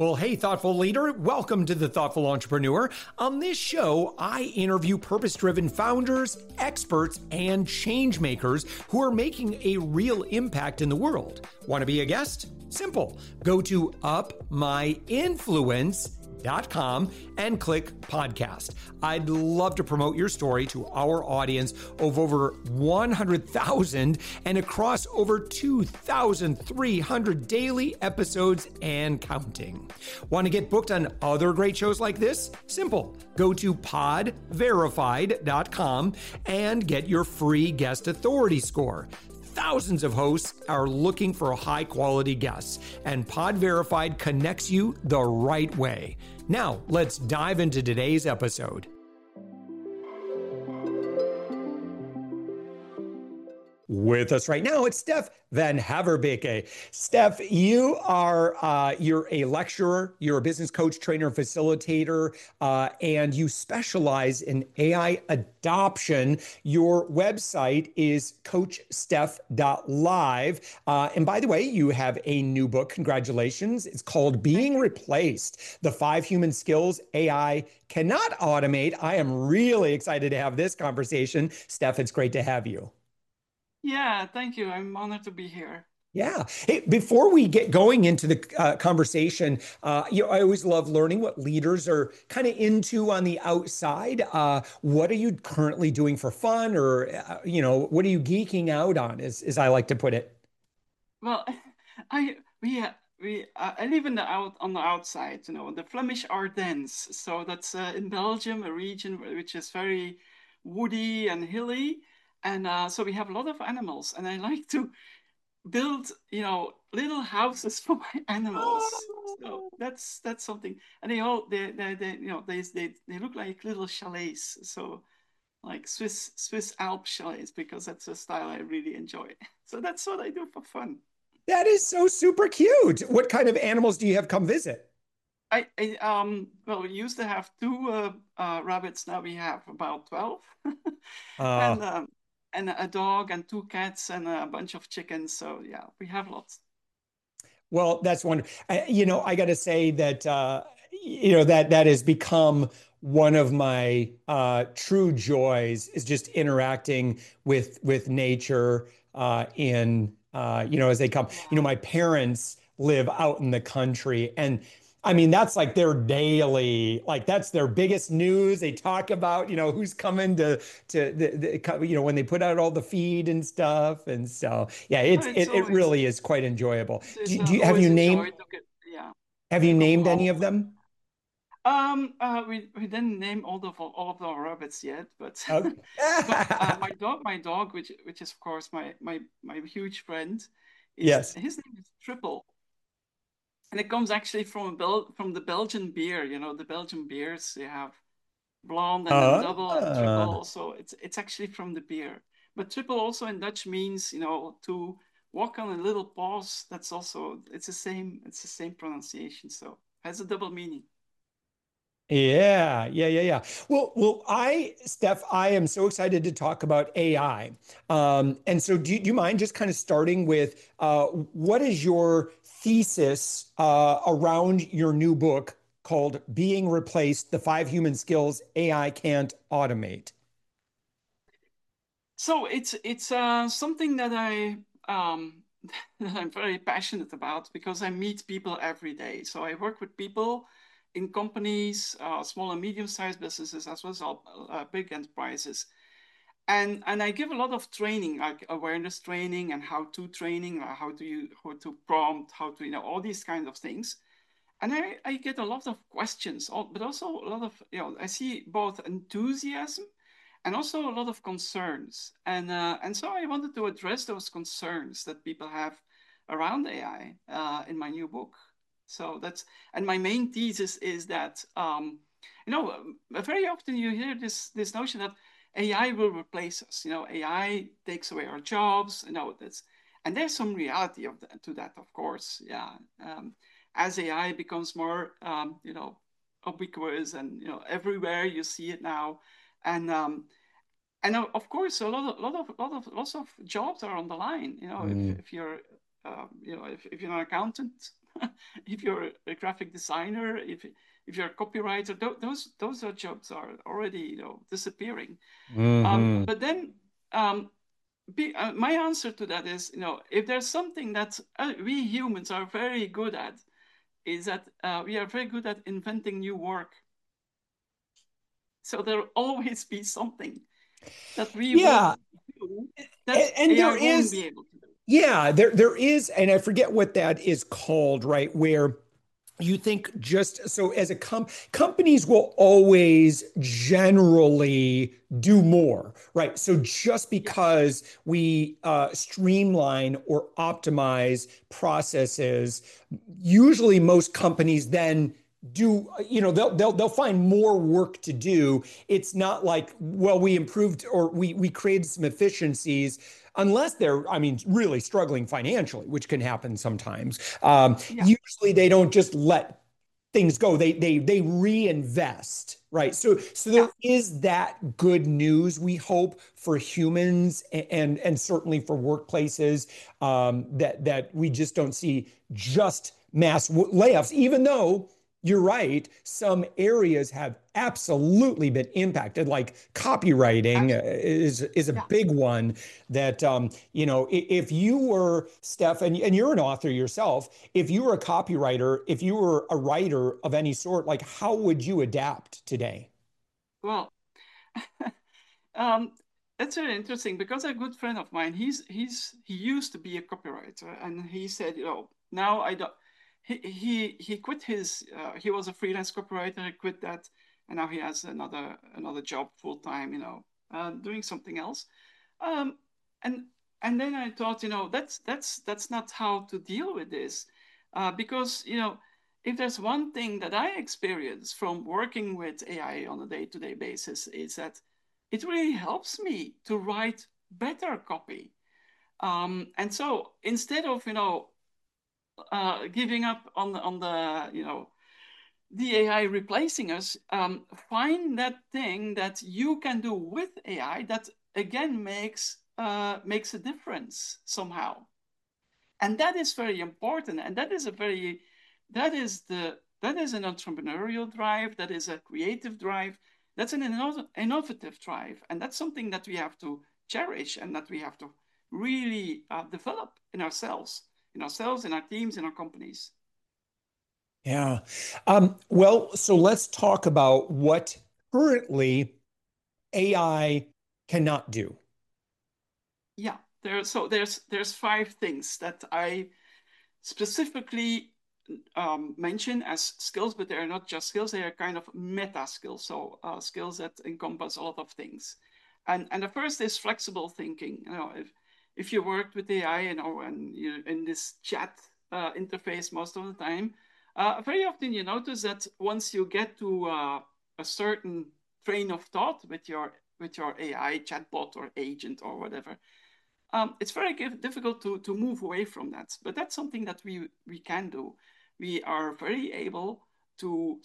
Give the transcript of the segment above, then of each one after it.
Well, hey, thoughtful leader, welcome to the Thoughtful Entrepreneur. On this show, I interview purpose driven founders, experts, and change makers who are making a real impact in the world. Want to be a guest? Simple. Go to upmyinfluence.com and click podcast. I'd love to promote your story to our audience of over 100,000 and across over 2,300 daily episodes and counting. Want to get booked on other great shows like this? Simple. Go to podverified.com and get your free guest authority score. Thousands of hosts are looking for high quality guests, and Pod Verified connects you the right way. Now, let's dive into today's episode. With us right now, it's Stef Van Haverbeke. Stef, you're a lecturer, you're a business coach, trainer, facilitator, and you specialize in AI adoption. Your website is coachstef.live. And by the way, you have a new book. Congratulations. It's called Being Replaced: The 5 Human Skills AI Cannot Automate. I am really excited to have this conversation. Stef, it's great to have you. Yeah, thank you. I'm honored to be here. Yeah. Hey, before we get going into the conversation, I always love learning what leaders are kind of into on the outside. What are you currently doing for fun, or what are you geeking out on, as I like to put it? Well, I I live in the on the outside, the Flemish Ardennes. So that's in Belgium, a region which is very woody and hilly, and so we have a lot of animals, and I like to build, little houses for my animals. So that's something, and they look like little chalets. So like Swiss Alp chalets, because that's a style I really enjoy. So that's what I do for fun. That is so super cute. What kind of animals do you have come visit? Well, we used to have two rabbits. Now we have about 12, Uh, and a dog and two cats and a bunch of chickens. So yeah, we have lots. well, that's wonderful. I got to say that that has become one of my true joys, is just interacting with nature as they come. Yeah. My parents live out in the country, and I mean that's like their daily, like that's their biggest news. They talk about who's coming when they put out all the feed and stuff, and so yeah, But it really is quite enjoyable. it's Have you always a named joy to get, yeah, have you to come named any home. of them? We didn't name all of our rabbits yet, but Okay. but my dog, which is of course my huge friend, is Yes. his name is Triple, and it comes actually from the Belgian beer. The Belgian beers, they have blonde and then double and Ah. triple. So it's actually from the beer. But triple also in Dutch means, to walk on a little pause. That's also it's the same pronunciation. So it has a double meaning. Yeah, yeah, yeah, yeah. Steph, I am so excited to talk about AI. And so do you mind just kind of starting with what is your thesis around your new book called Being Replaced: The 5 Human Skills AI Can't Automate? So it's something that that I'm very passionate about, because I meet people every day. So I work with people in companies, small and medium-sized businesses, as well as big enterprises. And I give a lot of training, like awareness training and how-to training, how to prompt, how to, all these kinds of things. And I get a lot of questions, but also a lot of, I see both enthusiasm and also a lot of concerns. And so I wanted to address those concerns that people have around AI in my new book. So and my main thesis is that, very often you hear this notion that AI will replace us. AI takes away our jobs. And there's some reality to that, of course. Yeah. As AI becomes more, ubiquitous, and everywhere you see it now, and of course a lots of jobs are on the line. If Mm. you're, if you're an accountant, if you're a graphic designer, if you're a copywriter, those are jobs are already disappearing. Hmm. But then my answer to that is, if there's something that we humans are very good at, is that we are very good at inventing new work. So there'll always be something that we will Yeah, do that and AI there won't be is, able to do. yeah, there is, and I forget what that is called, right? Where you think just so as a companies will always generally do more, right? So just Yes. because we streamline or optimize processes, usually most companies then do, they'll find more work to do. It's not like, well, we improved or we created some efficiencies, unless they're, I mean, really struggling financially, which can happen sometimes. Yeah. Usually they don't just let things go. They reinvest, right? So Yeah. there is that good news, we hope, for humans and certainly for workplaces, that we just don't see just mass layoffs, even though you're right, some areas have absolutely been impacted, like copywriting Absolutely. is a Yeah. big one that if you were Steph, and you're an author yourself, if you were a copywriter, if you were a writer of any sort, like how would you adapt today? Well, um, that's very interesting because a good friend of mine, he used to be a copywriter, and he said, now I don't. He quit his. He was a freelance copywriter. He quit that, and now he has another job full time. Doing something else. Um, and and then I thought, that's not how to deal with this, because if there's one thing that I experience from working with AI on a day-to-day basis is that it really helps me to write better copy. And so instead of giving up on the AI replacing us, find that thing that you can do with AI that again makes a difference somehow, and that is very important. And that is an entrepreneurial drive, that is a creative drive, that's an innovative drive, and that's something that we have to cherish and that we have to really develop in our teams, in our companies. Yeah. Well, so let's talk about what currently AI cannot do. Yeah, there's five things that I specifically mention as skills, but they're not just skills, they are kind of meta skills, so skills that encompass a lot of things. And the first is flexible thinking. If you worked with AI, and you're in this chat interface most of the time, very often you notice that once you get to a certain train of thought with your AI chatbot or agent or whatever, it's very difficult to move away from that. But that's something that we can do. We are very able to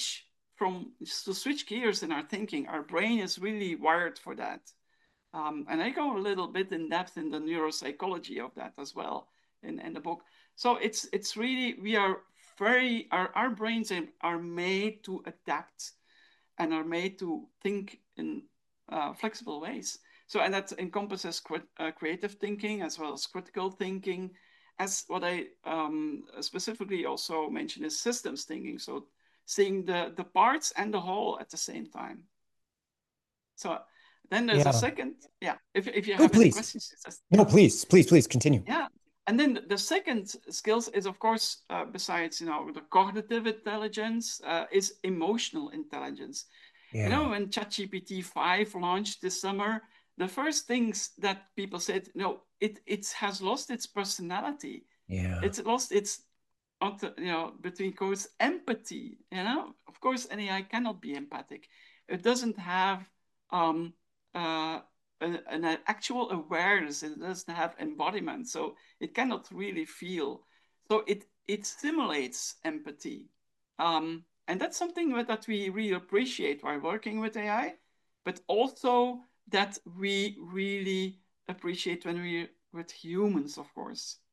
switch gears in our thinking. Our brain is really wired for that. And I go a little bit in depth in the neuropsychology of that as well in the book. So it's really, we are very, our brains are made to adapt and are made to think in flexible ways. So, and that encompasses creative thinking as well as critical thinking. As what I specifically also mentioned is systems thinking. So, seeing the parts and the whole at the same time. So, then there's a Yeah. second. Yeah. If you Oh, have any please. questions, just, No, yeah. please continue. Yeah. And then the second skills is, of course, besides the cognitive intelligence, is emotional intelligence. Yeah. When ChatGPT 5 launched this summer, the first things that people said, no, it has lost its personality. Yeah. It's lost its, between quotes, empathy. Of course, an AI cannot be empathic. It doesn't have um, uh, an actual awareness. It doesn't have embodiment. So it cannot really feel. So it simulates empathy. And that's something that we really appreciate while working with AI, but also that we really appreciate when we're with humans, of course.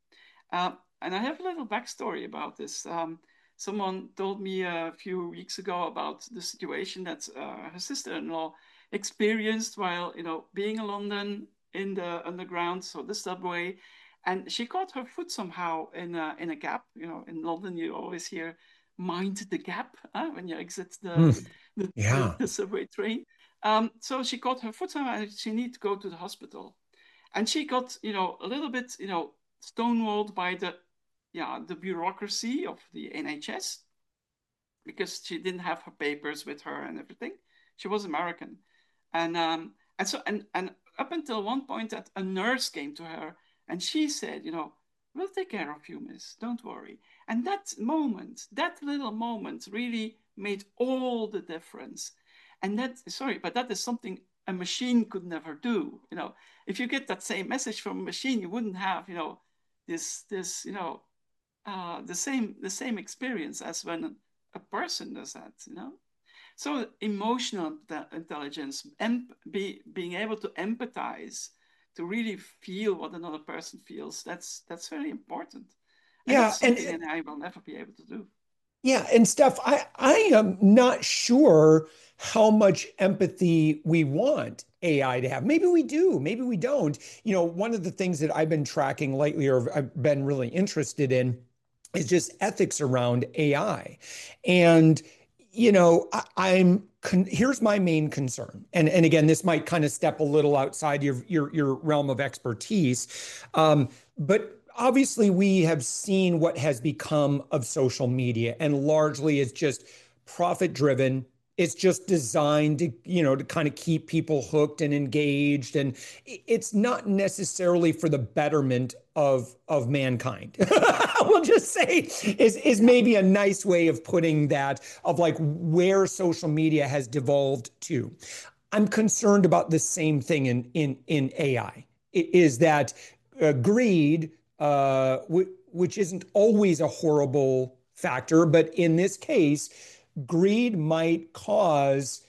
And I have a little backstory about this. Someone told me a few weeks ago about the situation that her sister-in-law experienced while, being in London in the underground, so the subway, and she caught her foot somehow in a gap. In London, you always hear "mind the gap" when you exit the Mm, the, the, yeah. the subway train. So she caught her foot somehow, and she needed to go to the hospital, and she got a little bit stonewalled by the bureaucracy of the NHS because she didn't have her papers with her and everything. She was American, and up until one point that a nurse came to her and she said, we'll take care of you, miss, don't worry. And that little moment really made all the difference. And that is something a machine could never do. If you get that same message from a machine, you wouldn't have, this the same experience as when a person does that. So emotional intelligence, being able to empathize, to really feel what another person feels, that's very important, and Yeah, that's something that I will never be able to do. yeah, and Steph, I am not sure how much empathy we want AI to have. Maybe we do, maybe we don't. One of the things that I've been tracking lately, or I've been really interested in, is just ethics around AI. And, here's my main concern. And again, this might kind of step a little outside your realm of expertise. But obviously, we have seen what has become of social media, and largely it's just profit driven. It's just designed to kind of keep people hooked and engaged, and it's not necessarily for the betterment of mankind. We'll just say is Yeah, maybe a nice way of putting that, of like where social media has devolved to. I'm concerned about the same thing in AI. Is that greed, which isn't always a horrible factor, but in this case, greed might cause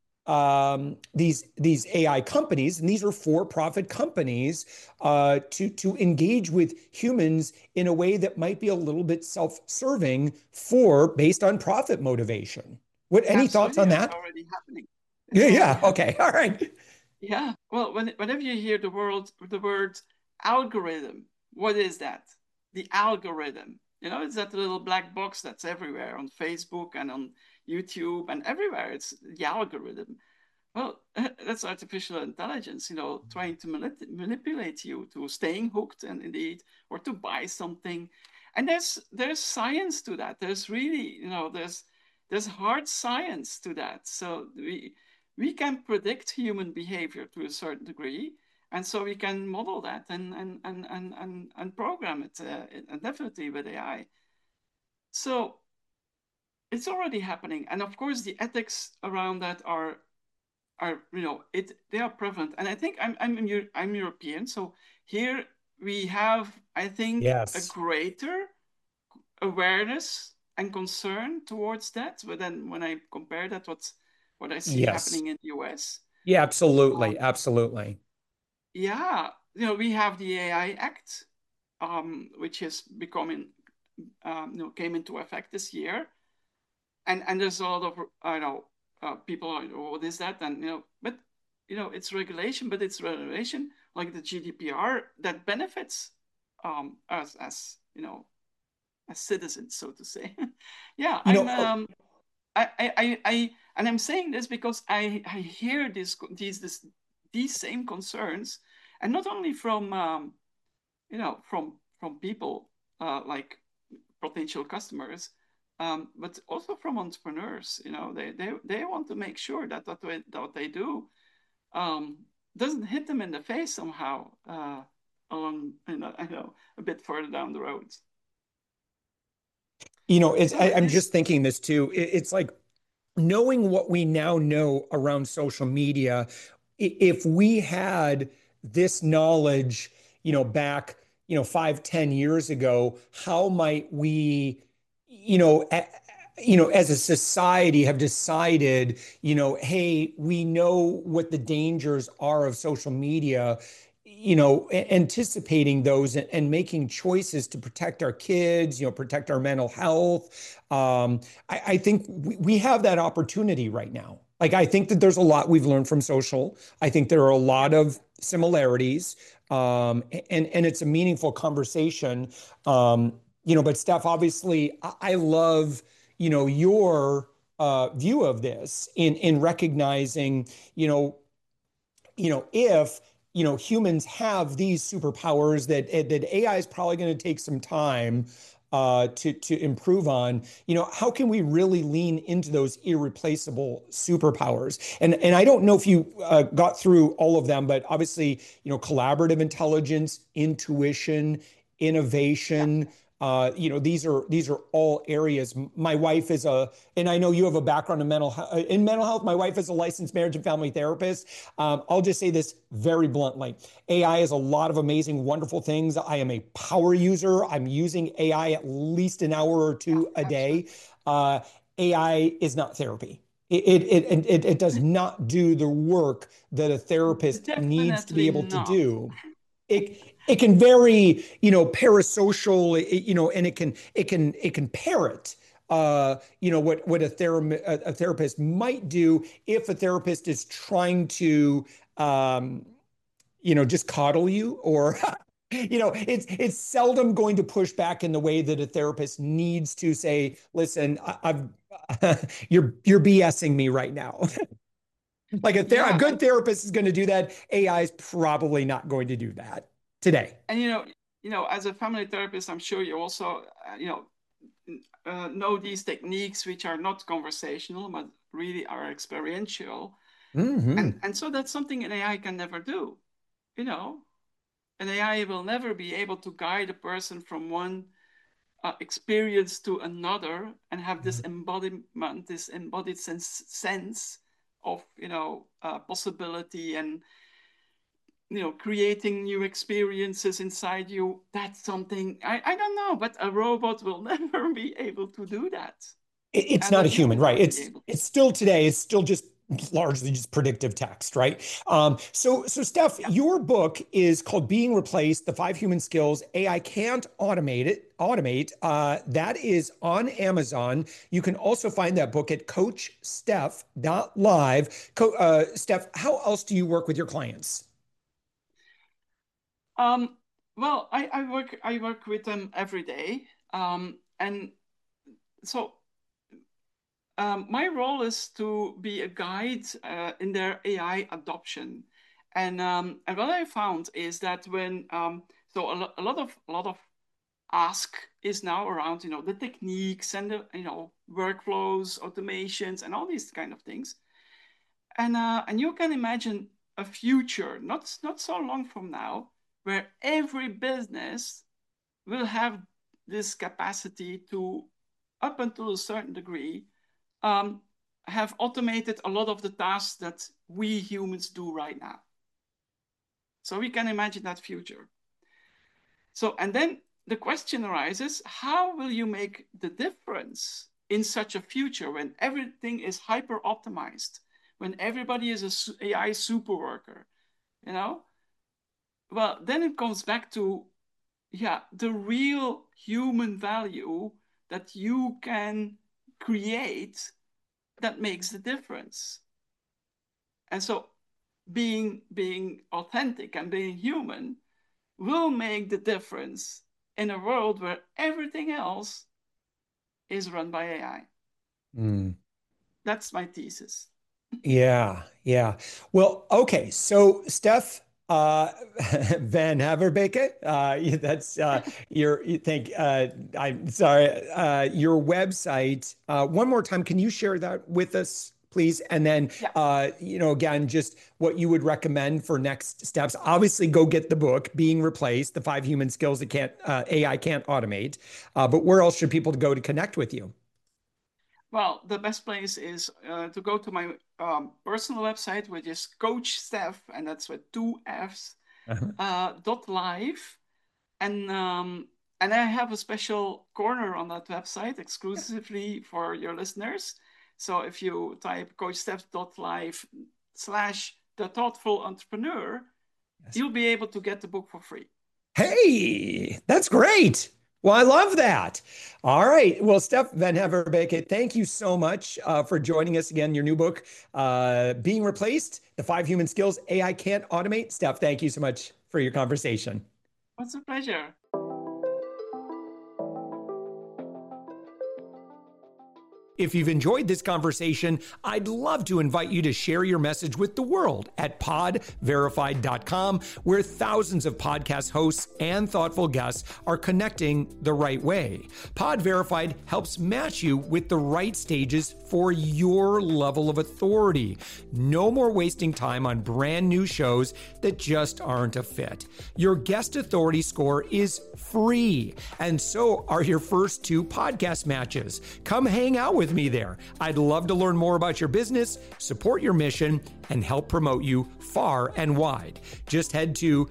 these AI companies, and these are for-profit companies, to engage with humans in a way that might be a little bit self-serving based on profit motivation. Any thoughts absolutely, on it's that? already happening. It's Yeah, already yeah. happening. Okay. All right. Yeah. Well, whenever you hear the word algorithm, what is that? The algorithm. It's that little black box that's everywhere on Facebook and on YouTube and everywhere. It's the algorithm. Well, that's artificial intelligence, trying to manipulate you to staying hooked and indeed, or to buy something. And there's science to that. There's really, there's hard science to that. So we can predict human behavior to a certain degree, and so we can model that and program it, and definitely with AI. So it's already happening, and of course the ethics around that are they are prevalent, and I think I'm European, so here we have, I think, a Yes. greater awareness and concern towards that. But then when I compare that what I see Yes. happening in the US, Yeah, absolutely. um, Absolutely. yeah, we have the AI Act, which is becoming came into effect this year, and there's a lot of people are, "Oh, what is that?" And but it's regulation, but it's regulation like the GDPR that benefits us as as citizens, so to say. Yeah, You know, and I'm saying this because I hear these same concerns, and not only from from people like potential customers, but also from entrepreneurs. They want to make sure that what they do um, doesn't hit them in the face somehow along, I know, a bit further down the road. So it I'm is, just thinking this too. It's like knowing what we now know around social media. If we had this knowledge, back, 5, 10 years ago, how might we, as a society have decided, hey, we know what the dangers are of social media. anticipating those and making choices to protect our kids, protect our mental health. I think we have that opportunity right now. Like, I think that there's a lot we've learned from social. I think there are a Yeah. lot of similarities, and it's a meaningful conversation. But Steph, obviously, I love, your view of this in recognizing, if humans have these superpowers that AI is probably going to take some time to improve on. How can we really lean into those irreplaceable superpowers? And I don't know if you got through all of them, but obviously, collaborative intelligence, intuition, Yeah. innovation. These are all areas. My wife is and I know you have a background in mental health. My wife is a licensed marriage and family therapist. I'll just say this very bluntly. AI is a lot of amazing, wonderful things. I am a power user. I'm using AI at least an hour or Yeah. two a day. Absolutely. Uh, AI is not therapy. It does not do the work that a therapist needs to be Definitely able to not. do. It can very, parasocial, and it can parrot what a therapist might do if a therapist is trying to um, just coddle you, or it's seldom going to push back in the way that a therapist needs to say, listen, I've you're BSing me right now. Like a Yeah. good therapist is going to do that. AI is probably not going to do that today. And as a family therapist, I'm sure you also, know these techniques which are not conversational, but really are experiential. And Hmm. and so that's something an AI can never do. You know, an AI will never be able to guide a person from one experience to another and have this embodiment, this embodied sense of possibility and creating new experiences inside you. That's something I don't know, but a robot will never be able to do that, It's and not a a human, human right? will be It's able to. it's still today. It's still just largely just predictive text, right? So Steph, Yeah. your book is called "Being Replaced: The Five Human Skills AI Can't Automate." That is on Amazon. You can also find that book at CoachSteph.live. Steph, how else do you work with your clients? Um, well, I work with them every day. And so my role is to be a guide in their AI adoption. And what I found is that when so a lot of ask is now around the techniques and the workflows, automations, and all these kind of things. And you can imagine a future not so long from now where every business will have this capacity to, up until a certain degree, um, have automated a lot of the tasks that we humans do right now. So we can imagine that future. So, and then the question arises, how will you make the difference in such a future when everything is hyper optimized, when everybody is a AI super worker, you know? Well, then it comes back to, yeah, the real human value that you can create that makes the difference. And so being authentic and being human will make the difference in a world where everything else is run by AI. Mm. That's my thesis. Yeah, yeah. Well, okay. So, Steph Van Haverbeke, that's you think I'm sorry, your website. One more time, can you share that with us, please? And then, Yeah. again, just what you would recommend for next steps. Obviously, go get the book, Being Replaced: The Five Human Skills That AI Can't Automate. But where else should people go to connect with you? Well, the best place is to go to my personal website, which is Coach Steph, and that's with two F's, Uh-huh. dot live. And and I have a special corner on that website exclusively for your listeners. So if you type coachsteps.live/the thoughtful entrepreneur, Yes. you'll be able to get the book for free. Hey, that's great. Well, I love that. All right. Well, Stef Van Haverbeke, thank you so much for joining us again. Your new book, Being Replaced, The 5 Human Skills AI Can't Automate. Stef, thank you so much for your conversation. What's a pleasure. If you've enjoyed this conversation, I'd love to invite you to share your message with the world at podverified.com, where thousands of podcast hosts and thoughtful guests are connecting the right way. Pod Verified helps match you with the right stages for your level of authority. No more wasting time on brand new shows that just aren't a fit. Your guest authority score is free, and so are your first 2 podcast matches. Come hang out with me there. I'd love to learn more about your business, support your mission, and help promote you far and wide. Just head to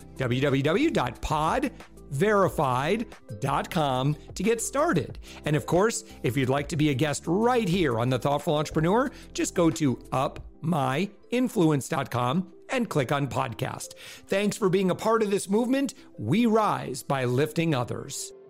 www.podverified.com to get started. And of course, if you'd like to be a guest right here on The Thoughtful Entrepreneur, just go to upmyinfluence.com and click on podcast. Thanks for being a part of this movement. We rise by lifting others.